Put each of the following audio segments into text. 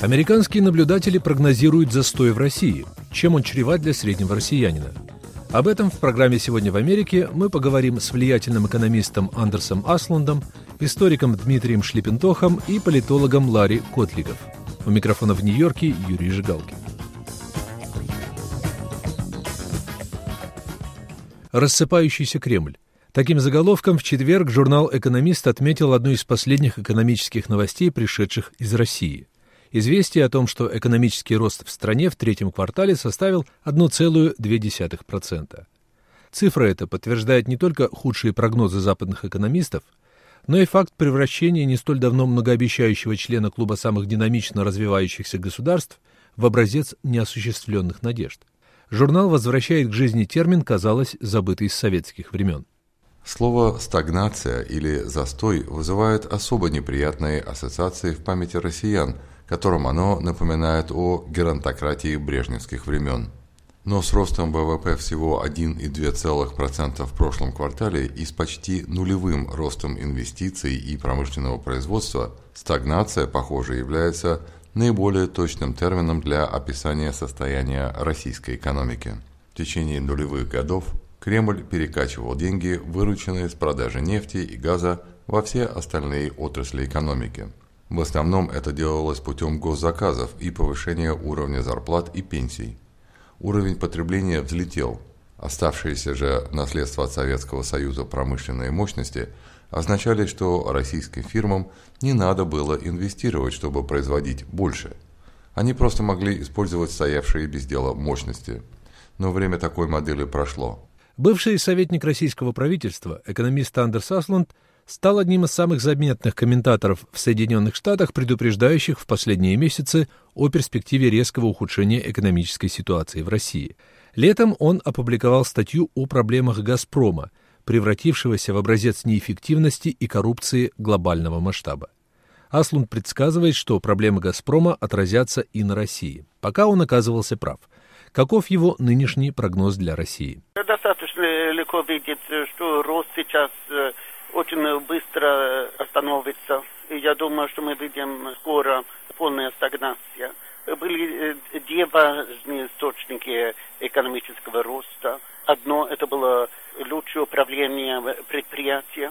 Американские наблюдатели прогнозируют застой в России. Чем он чреват для среднего россиянина? Об этом в программе «Сегодня в Америке» мы поговорим с влиятельным экономистом Андерсом Аслундом, историком Дмитрием Шлипентохом и политологом Ларри Котлигов. У микрофона в Нью-Йорке Юрий Жигалкин. Рассыпающийся Кремль. Таким заголовком в четверг журнал «Экономист» отметил одну из последних экономических новостей, пришедших из России. Известие о том, что экономический рост в стране в третьем квартале составил 1,2%. Цифра эта подтверждает не только худшие прогнозы западных экономистов, но и факт превращения не столь давно многообещающего члена клуба самых динамично развивающихся государств в образец неосуществленных надежд. Журнал возвращает к жизни термин, казалось, забытый с советских времен. Слово «стагнация» или «застой» вызывает особо неприятные ассоциации в памяти россиян, которым оно напоминает о геронтократии брежневских времен. Но с ростом ВВП всего 1,2% в прошлом квартале и с почти нулевым ростом инвестиций и промышленного производства, стагнация, похоже, является наиболее точным термином для описания состояния российской экономики. В течение нулевых годов Кремль перекачивал деньги, вырученные с продажи нефти и газа, во все остальные отрасли экономики. В основном это делалось путем госзаказов и повышения уровня зарплат и пенсий. Уровень потребления взлетел. Оставшиеся же наследство от Советского Союза промышленные мощности означали, что российским фирмам не надо было инвестировать, чтобы производить больше. Они просто могли использовать стоявшие без дела мощности. Но время такой модели прошло. Бывший советник российского правительства, экономист Андерс Аслунд, стал одним из самых заметных комментаторов в Соединенных Штатах, предупреждающих в последние месяцы о перспективе резкого ухудшения экономической ситуации в России. Летом он опубликовал статью о проблемах «Газпрома», превратившегося в образец неэффективности и коррупции глобального масштаба. Аслунд предсказывает, что проблемы «Газпрома» отразятся и на России. Пока он оказывался прав. Каков его нынешний прогноз для России? Достаточно легко видеть, что рост сейчас очень быстро остановится. И я думаю, что мы видим скоро полная стагнация. Были две важные источники экономического роста. Одно это было лучшее управление предприятия,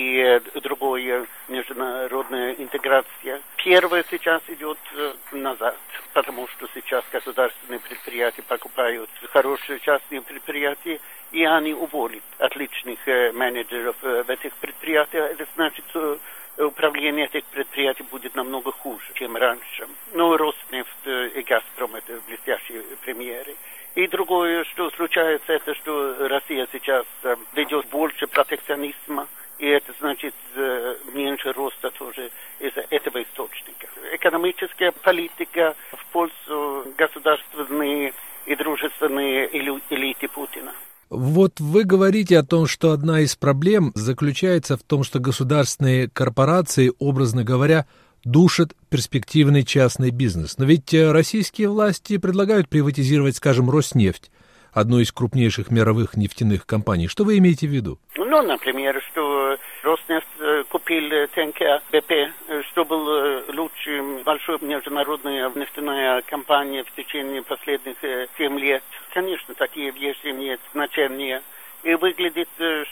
и другое международная интеграция. Первое сейчас идет назад, потому что сейчас государственные предприятия покупают хорошие частные предприятия, и они уволят отличных менеджеров в этих предприятиях. Это значит, управление этих предприятий будет намного хуже, чем раньше. Но Роснефть и Газпром – это блестящие примеры. И другое, что случается, это что Россия сейчас ведет больше протекционизма, и это значит меньше роста тоже из этого источника. Экономическая политика в пользу государственной и дружественной элиты Путина. Вот вы говорите о том, что одна из проблем заключается в том, что государственные корпорации, образно говоря, душат перспективный частный бизнес. Но ведь российские власти предлагают приватизировать, скажем, Роснефть, одну из крупнейших мировых нефтяных компаний. Что вы имеете в виду? Ну, например, что Роснефть купил ТНК БП, что был лучшей большой международная нефтяная компания в течение последних 7 лет. Конечно, такие вещи имеют значение. И выглядит,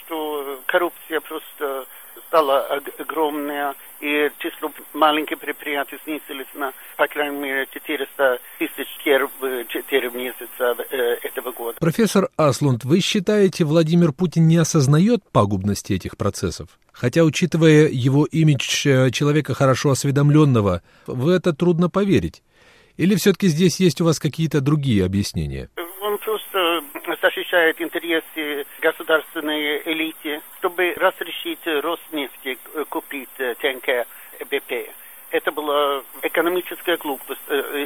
что коррупция просто стала огромная, и число маленьких предприятий снизилось на, по крайней мере, 400 тысяч в 4 месяца этого года. Профессор Аслунд, вы считаете, Владимир Путин не осознает пагубности этих процессов? Хотя, учитывая его имидж человека хорошо осведомленного, в это трудно поверить. Или все-таки здесь есть у вас какие-то другие объяснения? Он просто защищает интересы государственной элиты, чтобы разрешить Роснефти купить ТНК БП. Это была экономическая глупость.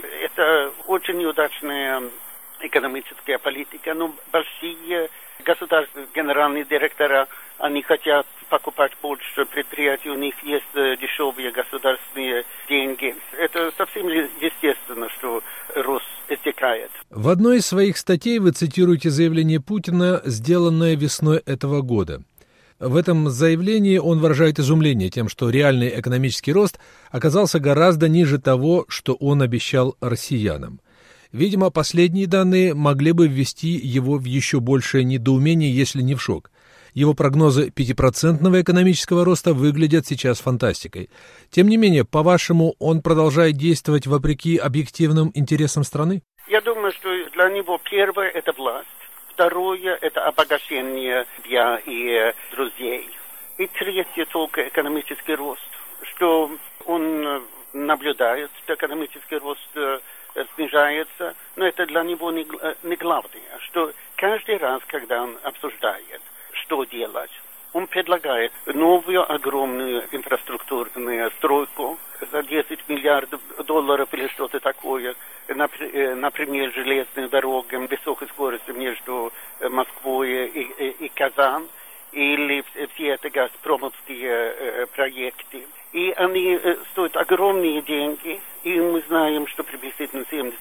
Это очень неудачная экономическая политика. Но большие государственные генеральные директора, они хотят покупать больше предприятий, у них есть дешевые государственные деньги. Это совсем естественно, что рост истекает. В одной из своих статей вы цитируете заявление Путина, сделанное весной этого года. В этом заявлении он выражает изумление тем, что реальный экономический рост оказался гораздо ниже того, что он обещал россиянам. Видимо, последние данные могли бы ввести его в еще большее недоумение, если не в шок. Его прогнозы 5% экономического роста выглядят сейчас фантастикой. Тем не менее, по-вашему, он продолжает действовать вопреки объективным интересам страны? Я думаю, что для него первое – это власть. Второе – это обогащение я и друзей. И третье – только экономический рост. Что он наблюдает, что экономический рост снижается, но это для него не главное. Что каждый раз, когда он обсуждает, что делать, он предлагает новую огромную инфраструктурную стройку за 10 миллиардов долларов или что-то такое. Например, железные дороги высокой скорости между Москвой и Казань. Или все эти газпромовские проекты. И они стоят огромные деньги. И мы знаем, что приблизительно 70%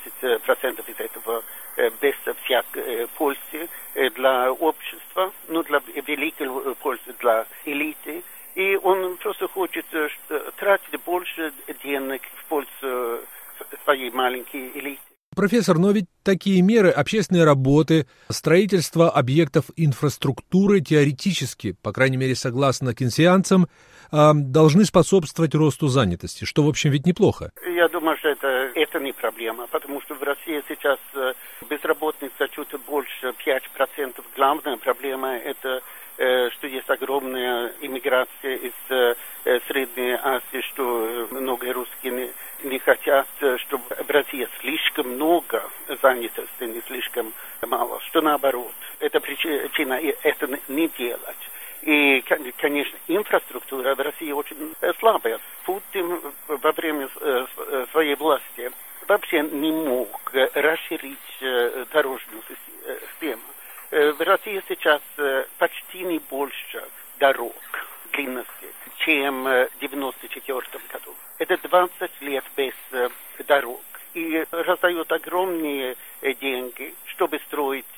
из этого без всякой пользы для общества, но для великой пользы для элиты. И он просто хочет тратить больше денег в пользу своей маленькой элиты. Профессор, но ведь такие меры, общественные работы, строительство объектов инфраструктуры теоретически, по крайней мере, согласно кейнсианцам, должны способствовать росту занятости, что, в общем, ведь неплохо. Я думаю, что это не проблема, потому что в России сейчас безработица чуть больше 5%. Главная проблема – это что есть огромная иммиграция из Средней Азии, что многие русские не хотят, чтобы в России слишком много занятости, не слишком мало, что наоборот. Это причина это не делать. И, конечно, инфраструктура в России очень слабая. Путин во время своей власти вообще не мог расширить дорожную систему. В России сейчас почти не больше дорог длинности, чем в 1994 году. Это 20 лет без дорог. И раздают огромные деньги, чтобы строить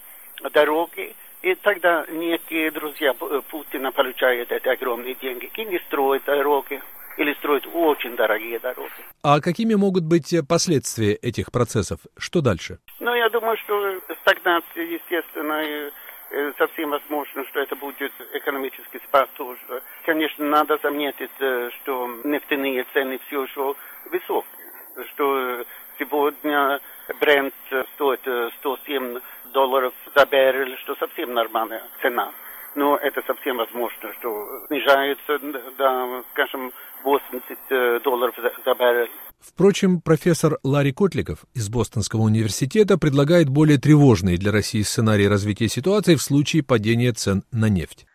дороги. И тогда некие друзья Путина получают эти огромные деньги и не строят дороги. Или строят очень дорогие дороги. А какими могут быть последствия этих процессов? Что дальше? Ну, я думаю, что стагнация, естественно, и совсем возможно, что это будет экономический спад тоже. Конечно, надо заметить, что нефтяные цены все еще высокие. Что сегодня Brent стоит $107 за баррель, что совсем нормальная цена. Но это совсем возможно, что снижается до, скажем, $80 за баррель. Впрочем, профессор Ларри Котликов из Бостонского университета предлагает более тревожный для России сценарий развития ситуации в случае падения цен на нефть.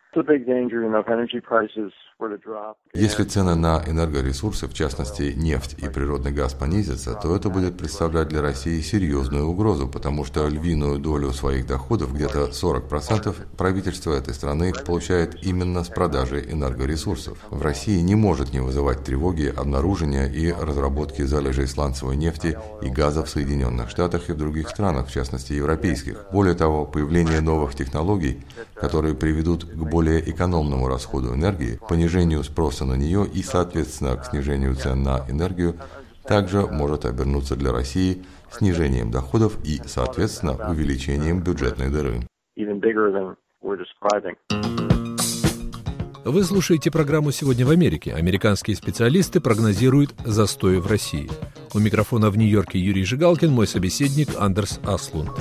Если цены на энергоресурсы, в частности нефть и природный газ, понизятся, то это будет представлять для России серьезную угрозу, потому что львиную долю своих доходов, где-то 40%, правительство этой страны получает именно с продажи энергоресурсов. В России не может не вызывать тревоги обнаружения и разработки залежей сланцевой нефти и газа в Соединенных Штатах и в других странах, в частности европейских. Более того, появление новых технологий, которые приведут к более экономному расходу энергии, понижению спроса на нее и, соответственно, к снижению цен на энергию, также может обернуться для России снижением доходов и, соответственно, увеличением бюджетной дыры. Вы слушаете программу «Сегодня в Америке». Американские специалисты прогнозируют застой в России. У микрофона в Нью-Йорке Юрий Жигалкин, мой собеседник Андерс Аслунд.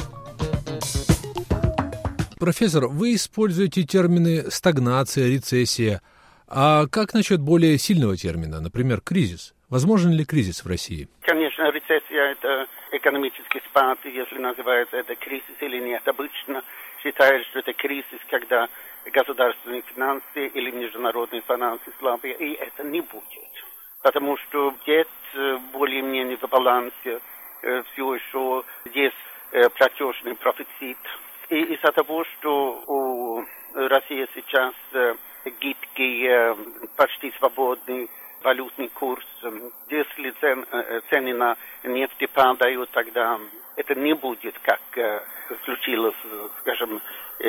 Профессор, вы используете термины «стагнация», «рецессия». А как насчет более сильного термина, например, кризис? Возможен ли кризис в России? Конечно, рецессия – это экономический спад, если называется это кризис или нет. Обычно считают, что это кризис, когда государственные финансы или международные финансы слабые, и это не будет. Потому что где-то более-менее в балансе все еще есть платежный профицит. И из-за того, что у России сейчас гибкий, почти свободный валютный курс, если цены на нефть падают, тогда это не будет, как случилось, скажем, в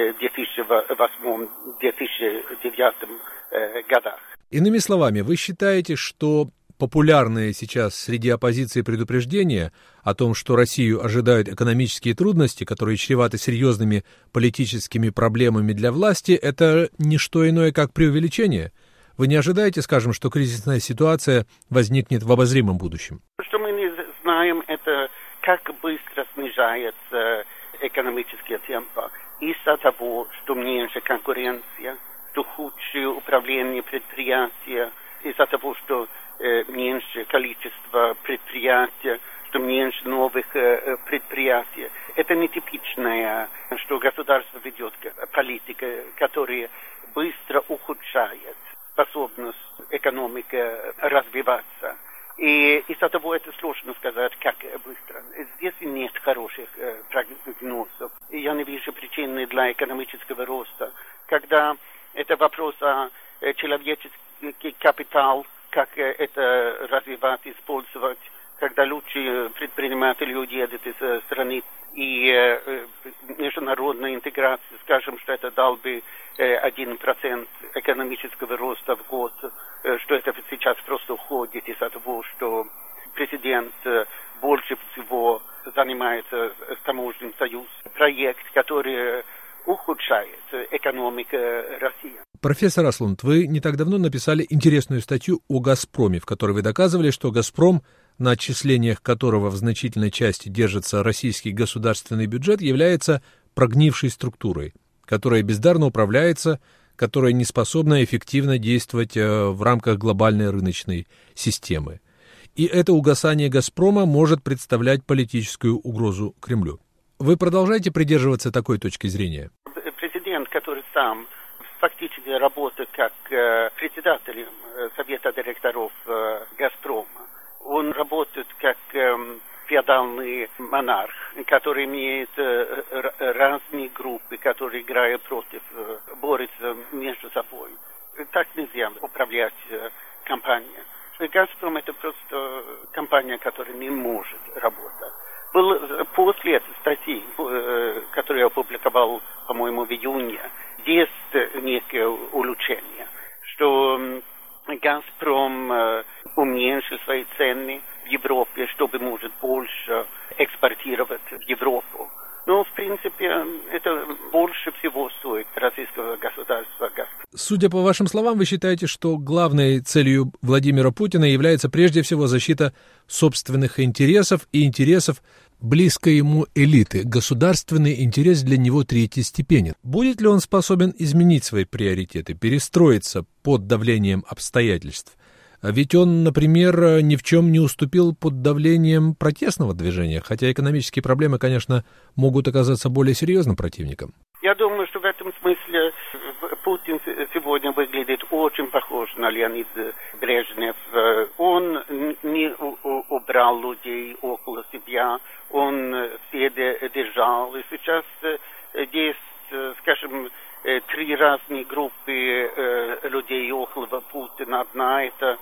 2008-2009 годах. Иными словами, вы считаете, что популярные сейчас среди оппозиции предупреждения о том, что Россию ожидают экономические трудности, которые чреваты серьезными политическими проблемами для власти, это не что иное, как преувеличение? Вы не ожидаете, скажем, что кризисная ситуация возникнет в обозримом будущем? Что мы не знаем, это как быстро снижается экономический темп из-за того, что меньше конкуренция, что худшее управление предприятия, из-за того, что меньше количество предприятий, что меньше новых предприятий. Это нетипичное, что государство ведет политика, которая быстро ухудшает способность экономики развиваться. И из-за того это сложно сказать, как быстро. Здесь нет хороших прогнозов. Я не вижу причины для экономического роста. Когда это вопрос о человеческий капитал, как это развивать, использовать, когда лучшие предприниматели уедут из страны, и международная интеграция, скажем, что это дал бы 1% экономического роста в год, что это сейчас просто уходит из-за того, что президент больше всего занимается таможенным союзом. Проект, который ухудшает экономику России. Профессор Аслунд, вы не так давно написали интересную статью о «Газпроме», в которой вы доказывали, что «Газпром», на отчислениях которого в значительной части держится российский государственный бюджет, является прогнившей структурой, которая бездарно управляется, которая не способна эффективно действовать в рамках глобальной рыночной системы. И это угасание «Газпрома» может представлять политическую угрозу Кремлю. Вы продолжаете придерживаться такой точки зрения? Президент, который сам фактически работает как председателем Совета директоров «Газпрома», он работает как феодальный монарх, который имеет разные группы, которые играют против, борются между собой. Так нельзя управлять компанией. «Газпром» — это просто компания, которая не может работать. После этой статьи, которую я опубликовал, по-моему, в июне, есть некое улучшение, что «Газпром» уменьшил свои цены в Европе, чтобы может больше экспортировать в Европу. Но, в принципе, это больше всего стоит российского государства «Газпром». Судя по вашим словам, вы считаете, что главной целью Владимира Путина является прежде всего защита собственных интересов и интересов близкой ему элиты. Государственный интерес для него третьестепенен. Будет ли он способен изменить свои приоритеты, перестроиться под давлением обстоятельств? Ведь он, например, ни в чем не уступил под давлением протестного движения, хотя экономические проблемы, конечно, могут оказаться более серьезным противником. Я думаю, что в этом смысле Путин сегодня выглядит очень похож на Леонида Брежнев. Он не убрал людей около себя, он все держал. И сейчас есть, скажем, три разные группы людей около Путина. Одна — это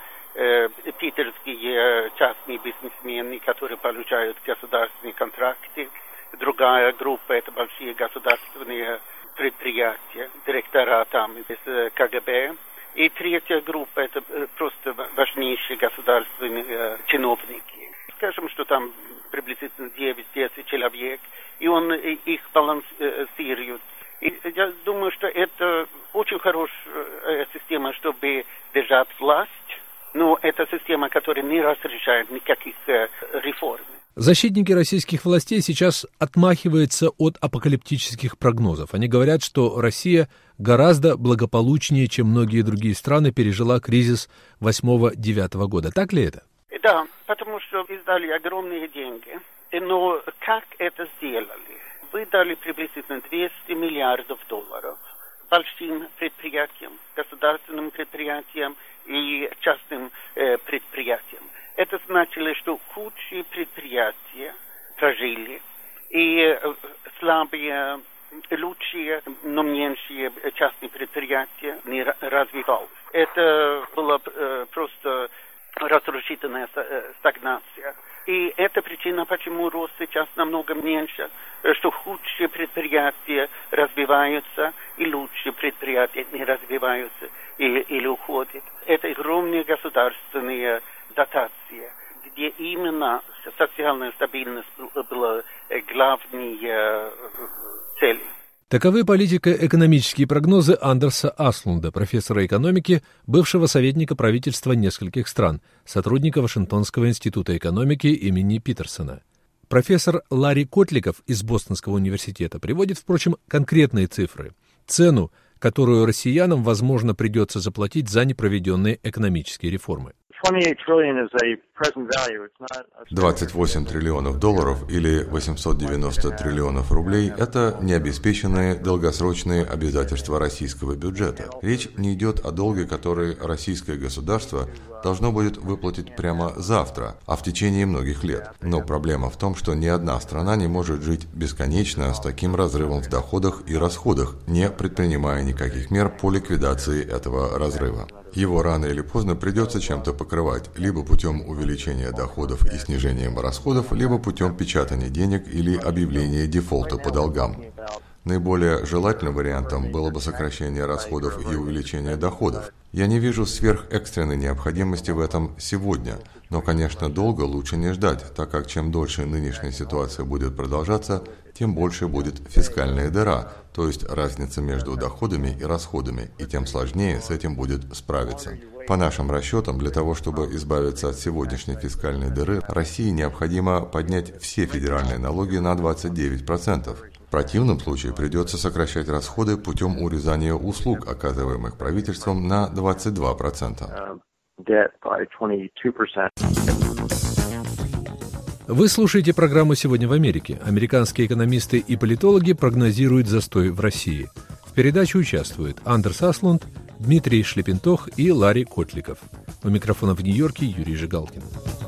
питерские частные бизнесмены, которые получают государственные контракты. Другая группа — это большие государственные предприятия, директора там из КГБ. И третья группа — это просто важнейшие государственные чиновники. Скажем, что там приблизительно 9-10 человек, и он их балансирует. И я думаю, что это очень хорошая система, чтобы держать власть, но это система, которая не разрешает никаких реформ. Защитники российских властей сейчас отмахиваются от апокалиптических прогнозов. Они говорят, что Россия гораздо благополучнее, чем многие другие страны, пережила кризис 8-9 года. Так ли это? Да, потому что издали огромные деньги. Но как это сделали? Выдали приблизительно 200 миллиардов долларов большим предприятиям, государственным предприятиям и частным предприятиям. Это значило, что худшие предприятия прожили, и слабые, лучшие, но меньшие частные предприятия не развивались. Это было просто разрушительная стагнация. И это причина, почему рост сейчас намного меньше, что худшие предприятия развиваются, и лучшие предприятия не развиваются или уходят. Это огромные государственные дотации, где именно социальная стабильность была главной целью. Таковы политико-экономические прогнозы Андерса Аслунда, профессора экономики, бывшего советника правительства нескольких стран, сотрудника Вашингтонского института экономики имени Питерсона. Профессор Ларри Котликов из Бостонского университета приводит, впрочем, конкретные цифры. Цену, которую россиянам, возможно, придется заплатить за непроведенные экономические реформы. 28 триллионов долларов или 890 триллионов рублей – это необеспеченные долгосрочные обязательства российского бюджета. Речь не идет о долге, который российское государство должно будет выплатить прямо завтра, а в течение многих лет. Но проблема в том, что ни одна страна не может жить бесконечно с таким разрывом в доходах и расходах, не предпринимая никаких мер по ликвидации этого разрыва. Его рано или поздно придется чем-то покрывать, либо путем увеличения доходов и снижения расходов, либо путем печатания денег или объявления дефолта по долгам. Наиболее желательным вариантом было бы сокращение расходов и увеличение доходов. Я не вижу сверхэкстренной необходимости в этом сегодня, но, конечно, долго лучше не ждать, так как чем дольше нынешняя ситуация будет продолжаться, тем больше будет фискальная дыра, то есть разница между доходами и расходами, и тем сложнее с этим будет справиться. По нашим расчетам, для того, чтобы избавиться от сегодняшней фискальной дыры, России необходимо поднять все федеральные налоги на 29%. В противном случае придется сокращать расходы путем урезания услуг, оказываемых правительством, на 22%. Вы слушаете программу «Сегодня в Америке». Американские экономисты и политологи прогнозируют застой в России. В передаче участвуют Андерс Аслунд, Дмитрий Шлепентох и Ларри Котликов. У микрофона в Нью-Йорке Юрий Жигалкин.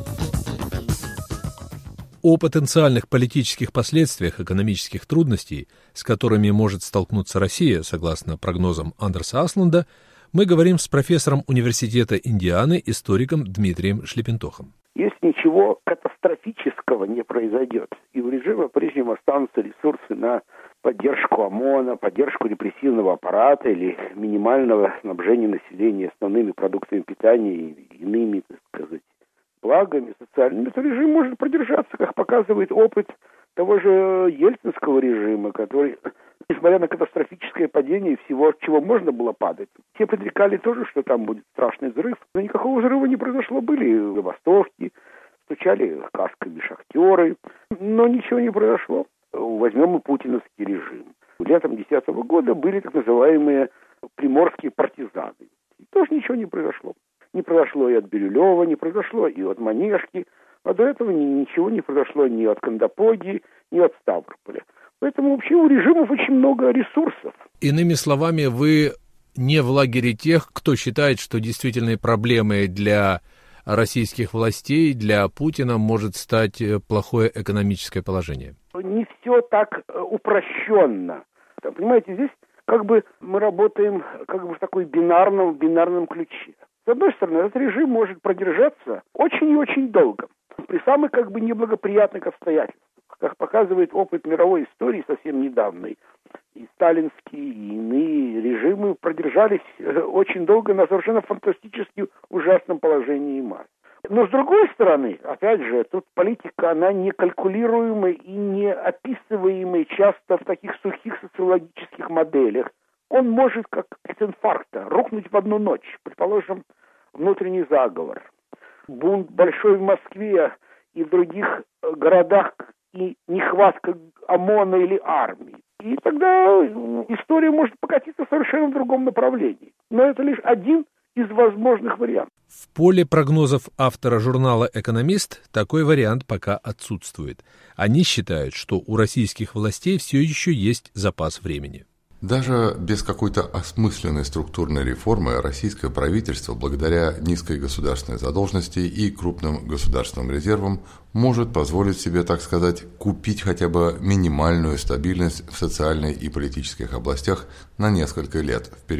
О потенциальных политических последствиях экономических трудностей, с которыми может столкнуться Россия, согласно прогнозам Андерса Аслунда, мы говорим с профессором Университета Индианы, историком Дмитрием Шлепентохом. Если ничего катастрофического не произойдет, и у режима по-прежнему останутся ресурсы на поддержку ОМОНа, поддержку репрессивного аппарата или минимального снабжения населения основными продуктами питания и иными, так сказать, благами социальными, то режим может продержаться, как показывает опыт того же ельцинского режима, который, несмотря на катастрофическое падение всего, чего можно было падать, все предрекали тоже, что там будет страшный взрыв. Но никакого взрыва не произошло. Были забастовки, стучали касками шахтеры, но ничего не произошло. Возьмем и путиновский режим. Летом 2010 года были так называемые приморские партизаны. И тоже ничего не произошло. Не произошло и от Бирюлева, не произошло и от Манежки, а до этого ничего не произошло ни от Кандапоги, ни от Ставрополя. Поэтому вообще у режимов очень много ресурсов. Иными словами, вы не в лагере тех, кто считает, что действительной проблемой для российских властей, для Путина может стать плохое экономическое положение? Не все так упрощенно. Понимаете, здесь как бы мы работаем как бы в такой бинарном ключе. С одной стороны, этот режим может продержаться очень и очень долго, при самых как бы неблагоприятных обстоятельствах. Как показывает опыт мировой истории совсем недавний, и сталинские, и иные режимы продержались очень долго на совершенно фантастически ужасном положении масс. Но с другой стороны, опять же, тут политика, она не калькулируемая и не описываемая часто в таких сухих социологических моделях. Он может, как от инфаркта, рухнуть в одну ночь. Предположим, внутренний заговор, бунт большой в Москве и в других городах, и нехватка ОМОНа или армии. И тогда история может покатиться совершенно в другом направлении. Но это лишь один из возможных вариантов. В поле прогнозов автора журнала «Экономист» такой вариант пока отсутствует. Они считают, что у российских властей все еще есть запас времени. Даже без какой-то осмысленной структурной реформы российское правительство, благодаря низкой государственной задолженности и крупным государственным резервам, может позволить себе, так сказать, купить хотя бы минимальную стабильность в социальной и политических областях на несколько лет вперед.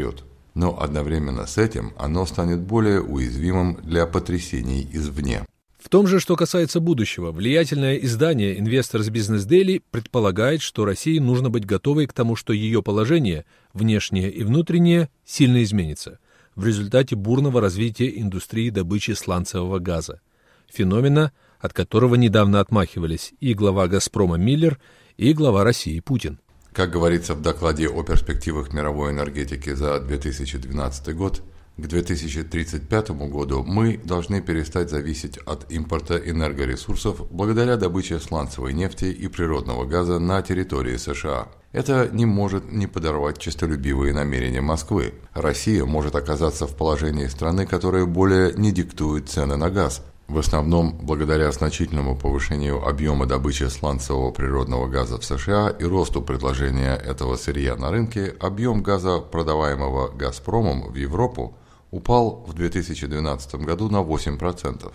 Но одновременно с этим оно станет более уязвимым для потрясений извне. В том же, что касается будущего, влиятельное издание Investors Business Daily предполагает, что России нужно быть готовой к тому, что ее положение, внешнее и внутреннее, сильно изменится в результате бурного развития индустрии добычи сланцевого газа, феномена, от которого недавно отмахивались и глава «Газпрома» Миллер, и глава России Путин. Как говорится в докладе о перспективах мировой энергетики за 2012 год, к 2035 году мы должны перестать зависеть от импорта энергоресурсов благодаря добыче сланцевой нефти и природного газа на территории США. Это не может не подорвать честолюбивые намерения Москвы. Россия может оказаться в положении страны, которая более не диктует цены на газ. В основном благодаря значительному повышению объема добычи сланцевого природного газа в США и росту предложения этого сырья на рынке, объем газа, продаваемого «Газпромом» в Европу, упал в 2012 году на 8%.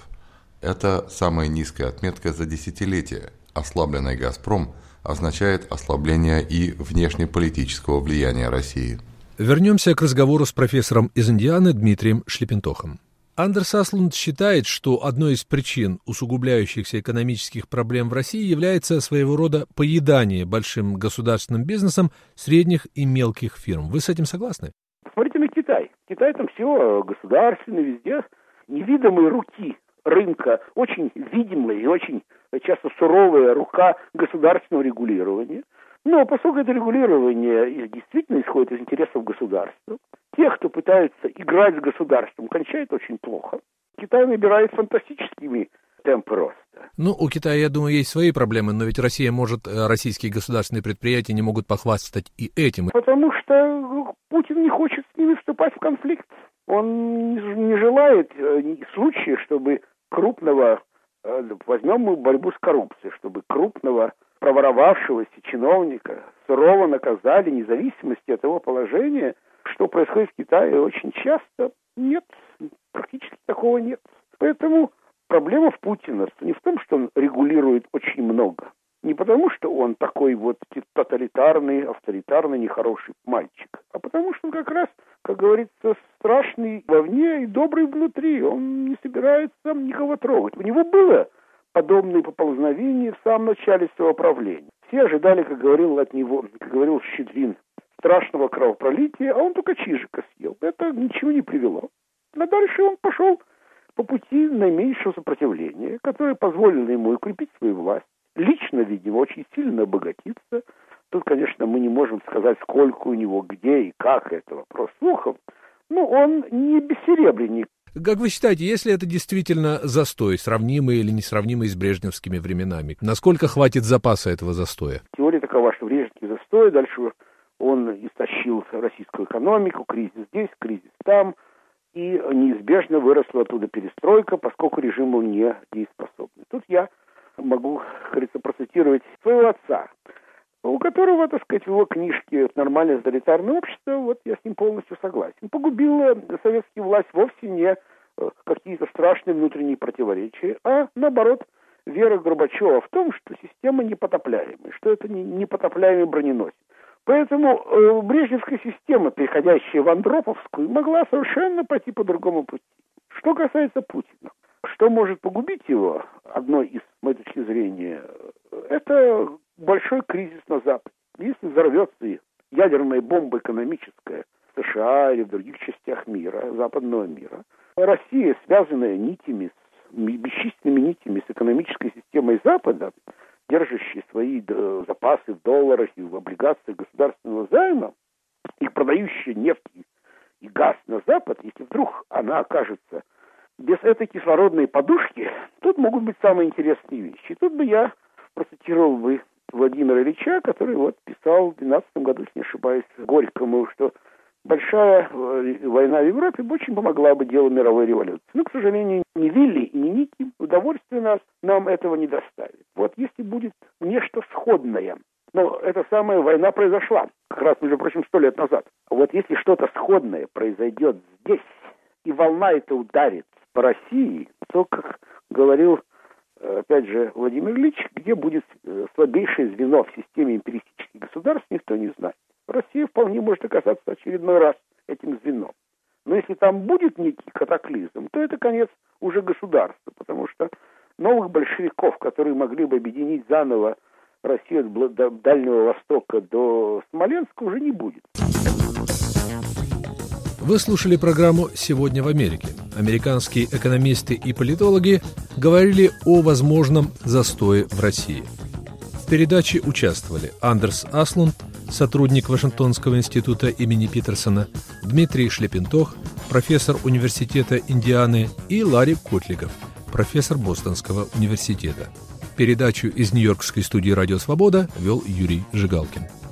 Это самая низкая отметка за десятилетие. Ослабленный «Газпром» означает ослабление и внешнеполитического влияния России. Вернемся к разговору с профессором из Индианы Дмитрием Шлепентохом. Андерс Аслунд считает, что одной из причин усугубляющихся экономических проблем в России является своего рода поедание большим государственным бизнесом средних и мелких фирм. Вы с этим согласны? Посмотрите на Китай. Китай там все государственное, везде невидимые руки рынка, очень видимая и очень часто суровая рука государственного регулирования. Но поскольку это регулирование действительно исходит из интересов государства, те, кто пытаются играть с государством, кончают очень плохо. Китай набирает фантастическими темпы роста. Ну, у Китая, я думаю, есть свои проблемы, но ведь российские государственные предприятия не могут похвастать и этим. Потому что Путин не хочет с ними вступать в конфликт. Он не желает случая, чтобы крупного, возьмем мы борьбу с коррупцией, чтобы крупного проворовавшегося чиновника сурово наказали, вне зависимости от его положения, что происходит в Китае очень часто. Нет, практически такого нет. Поэтому проблема в Путине не в том, что он регулирует очень много. Не потому, что он такой вот тоталитарный, авторитарный, нехороший мальчик, а потому, что он как раз, как говорится, страшный вовне и добрый внутри. Он не собирается никого трогать. У него было подобные поползновения в самом начале своего правления. Все ожидали, как говорил от него, как говорил Щедрин, страшного кровопролития, а он только чижика съел. Это ничего не привело. А дальше он пошел по пути наименьшего сопротивления, которое позволило ему укрепить свою власть, лично, видимо, очень сильно обогатиться. Тут, конечно, мы не можем сказать, сколько у него, где и как, это вопрос слухов. Но он не бессеребренник. Как вы считаете, если это действительно застой, сравнимый или несравнимый с брежневскими временами, насколько хватит запаса этого застоя? Теория такова, что брежневский застой, дальше он истощил российскую экономику, кризис здесь, кризис там, и неизбежно выросла оттуда перестройка, поскольку режим был не дееспособный. Тут я могу, как говорится, процитировать своего отца, у которого, так сказать, в его книжке «Нормальное тоталитарное общество», вот я с ним полностью согласен, погубила советскую власть вовсе не какие-то страшные внутренние противоречия, а, наоборот, вера Горбачева в том, что система непотопляемая, что это непотопляемый броненосец. Поэтому брежневская система, переходящая в андроповскую, могла совершенно пойти по другому пути. Что касается Путина, что может погубить его, одной из, с моей точки зрения, это большой кризис на Западе. Если взорвется ядерная бомба экономическая в США или в других частях мира, западного мира, Россия, связанная бесчисленными нитями с экономической системой Запада, держащие свои запасы в долларах и в облигациях государственного займа, и продающие нефть и газ на Запад, если вдруг она окажется без этой кислородной подушки, тут могут быть самые интересные вещи. И тут бы я процитировал бы Владимира Ильича, который вот писал в 2012 году, если не ошибаюсь, Горькому, что большая война в Европе очень помогла бы делу мировой революции. Но, к сожалению, ни Вилли и ни Ники удовольствия нам этого не доставит. Вот если будет нечто сходное, но эта самая война произошла, как раз, между прочим, 100 лет назад. А вот если что-то сходное произойдет здесь, и волна эта ударит по России, то, как говорил, опять же, Владимир Ильич, где будет слабейшее звено в системе империалистических государств, никто не знает. Россия вполне может оказаться очередной раз этим звеном. Но если там будет некий катаклизм, то это конец уже государства, потому что новых большевиков, которые могли бы объединить заново Россию от Дальнего Востока до Смоленска, уже не будет. Вы слушали программу «Сегодня в Америке». Американские экономисты и политологи говорили о возможном застое в России. В передаче участвовали Андерс Аслунд, сотрудник Вашингтонского института имени Питерсона, Дмитрий Шлепентох, профессор университета Индианы, и Ларри Котликов, профессор Бостонского университета. Передачу из Нью-Йоркской студии «Радио Свобода» вел Юрий Жигалкин.